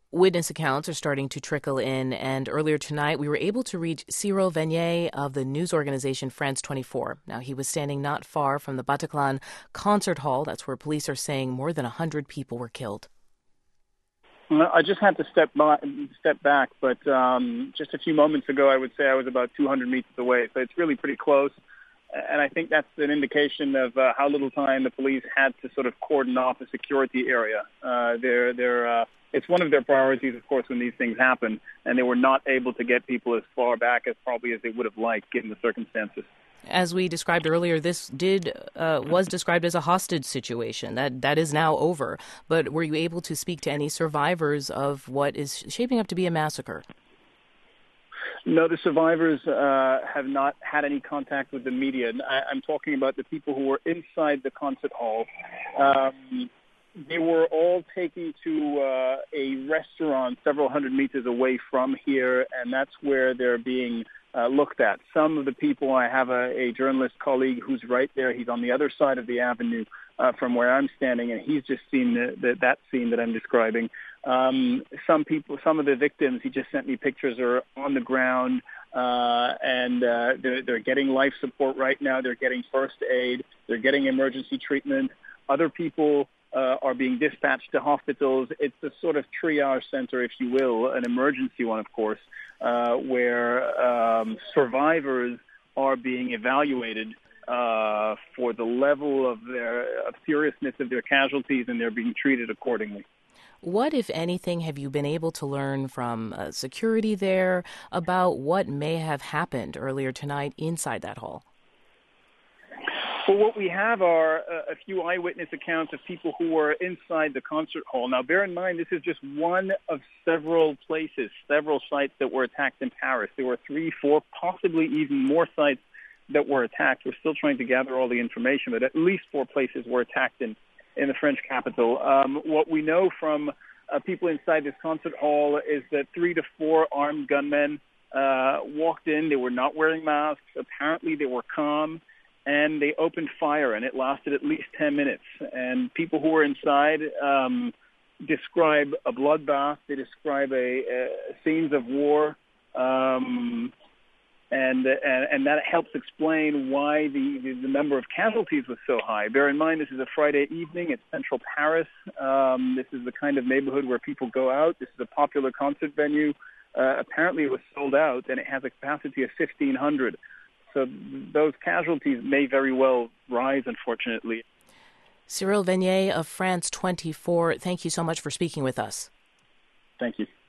Witness accounts are starting to trickle in, and earlier tonight we were able to reach Cyril Vanier of the news organization France 24. Now, he was standing not far from the Bataclan concert hall. That's where police are saying more than 100 people were killed. Well, I just had to step back, but just a few moments ago I would say I was about 200 meters away, so it's really pretty close. And I think that's an indication of how little time the police had to sort of cordon off the security area. It's one of their priorities, of course, when these things happen, and they were not able to get people as far back as probably as they would have liked, given the circumstances. As we described earlier, this was described as a hostage situation. That is now over. But were you able to speak to any survivors of what is shaping up to be a massacre? No, the survivors have not had any contact with the media. I'm talking about the people who were inside the concert hall. They were all taken to a restaurant several hundred meters away from here, and that's where they're being looked at. Some of the people, I have a journalist colleague who's right there. He's on the other side of the avenue from where I'm standing, and he's just seen that scene that I'm describing. Some of the victims, he just sent me pictures, are on the ground, and they're getting life support right now. They're getting first aid. They're getting emergency treatment. Other people are being dispatched to hospitals. It's a sort of triage center, if you will, an emergency one, of course, where survivors are being evaluated for the level of seriousness of their casualties, and they're being treated accordingly. What, if anything, have you been able to learn from security there about what may have happened earlier tonight inside that hall? Well, what we have are a few eyewitness accounts of people who were inside the concert hall. Now, bear in mind, this is just one of several places, several sites that were attacked in Paris. There were 3, 4, possibly even more sites that were attacked. We're still trying to gather all the information, but at least 4 places were attacked in the French capital. What we know from people inside this concert hall is that 3 to 4 armed gunmen walked in. They were not wearing masks. Apparently, they were calm. And they opened fire, and it lasted at least 10 minutes. And people who were inside describe a bloodbath. They describe scenes of war, and that helps explain why the number of casualties was so high. Bear in mind, this is a Friday evening. It's central Paris. This is the kind of neighborhood where people go out. This is a popular concert venue. Apparently, it was sold out, and it has a capacity of 1,500. So those casualties may very well rise, unfortunately. Cyril Vanier of France 24, thank you so much for speaking with us. Thank you.